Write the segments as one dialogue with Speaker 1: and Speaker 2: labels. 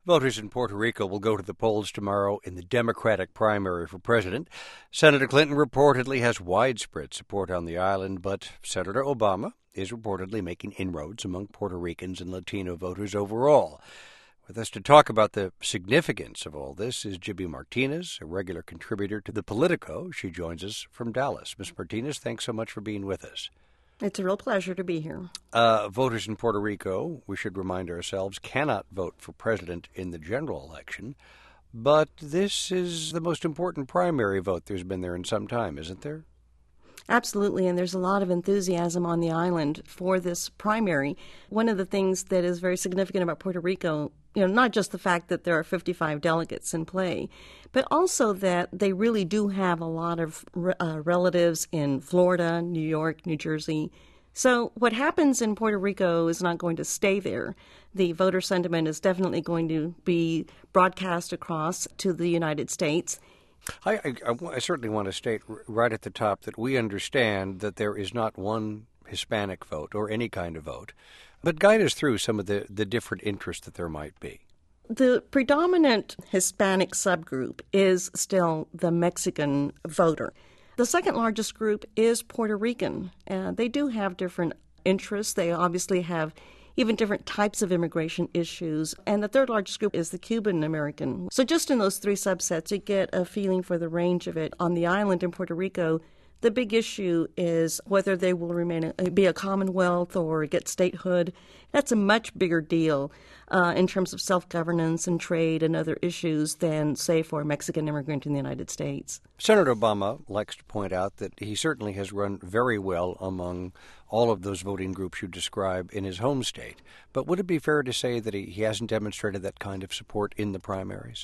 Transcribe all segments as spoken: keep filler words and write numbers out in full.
Speaker 1: Voters in Puerto Rico will go to the polls tomorrow in the Democratic primary for president. Senator Clinton reportedly has widespread support on the island, but Senator Obama is reportedly making inroads among Puerto Ricans and Latino voters overall. With us to talk about the significance of all this is Jibby Martinez, a regular contributor to the Politico. She joins us from Dallas. Miz Martinez, thanks so much for being with us.
Speaker 2: It's a real pleasure to be here.
Speaker 1: Uh, voters in Puerto Rico, we should remind ourselves, cannot vote for president in the general election. But this is the most important primary vote there's been there in some time, isn't there?
Speaker 2: Absolutely, and there's a lot of enthusiasm on the island for this primary. One of the things that is very significant about Puerto Rico, you know, not just the fact that there are fifty-five delegates in play, but also that they really do have a lot of uh, relatives in Florida, New York, New Jersey. So what happens in Puerto Rico is not going to stay there. The voter sentiment is definitely going to be broadcast across to the United States.
Speaker 1: I, I, I certainly want to state right at the top that we understand that there is not one Hispanic vote or any kind of vote, but guide us through some of the, the different interests that there might be.
Speaker 2: The predominant Hispanic subgroup is still the Mexican voter. The second largest group is Puerto Rican. Uh, they do have different interests. They obviously have even different types of immigration issues. And the third largest group is the Cuban American. So just in those three subsets, you get a feeling for the range of it. On the island in Puerto Rico, the big issue is whether they will remain a, be a commonwealth or get statehood. That's a much bigger deal uh, in terms of self-governance and trade and other issues than, say, for a Mexican immigrant in the United States.
Speaker 1: Senator Obama likes to point out that he certainly has run very well among all of those voting groups you describe in his home state. But would it be fair to say that he, he hasn't demonstrated that kind of support in the primaries?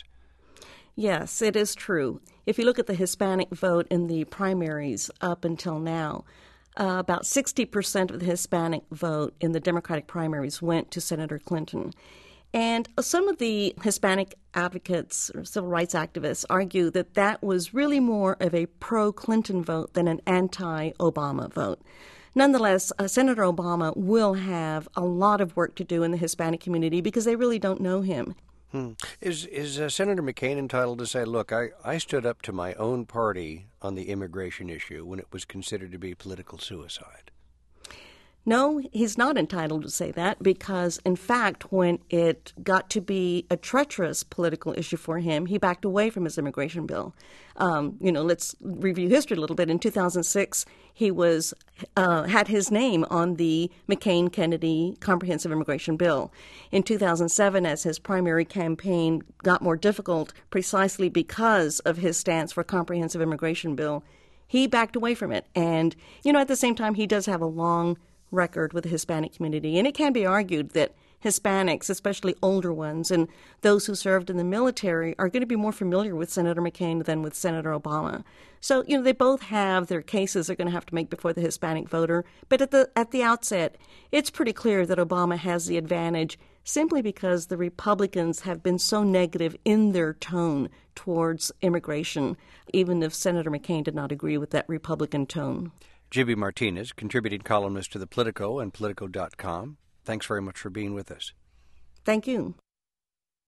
Speaker 2: Yes, it is true. If you look at the Hispanic vote in the primaries up until now, uh, about sixty percent of the Hispanic vote in the Democratic primaries went to Senator Clinton. And some of the Hispanic advocates or civil rights activists argue that that was really more of a pro-Clinton vote than an anti-Obama vote. Nonetheless, uh, Senator Obama will have a lot of work to do in the Hispanic community because they really don't know him.
Speaker 1: Hmm. Is is uh, Senator McCain entitled to say, look, I, I stood up to my own party on the immigration issue when it was considered to be political suicide?
Speaker 2: No, he's not entitled to say that because, in fact, when it got to be a treacherous political issue for him, he backed away from his immigration bill. Um, you know, let's review history a little bit. In two thousand six, he was uh, had his name on the McCain-Kennedy Comprehensive Immigration Bill. In two thousand seven, as his primary campaign got more difficult precisely because of his stance for a comprehensive immigration bill, he backed away from it. And, you know, at the same time, he does have a long record with the Hispanic community. And it can be argued that Hispanics, especially older ones, and those who served in the military are going to be more familiar with Senator McCain than with Senator Obama. So, you know, they both have their cases they're going to have to make before the Hispanic voter. But at the at the outset, it's pretty clear that Obama has the advantage simply because the Republicans have been so negative in their tone towards immigration, even if Senator McCain did not agree with that Republican tone.
Speaker 1: Jibby Martinez, contributing columnist to the Politico and Politico dot com. Thanks very much for being with us.
Speaker 2: Thank you.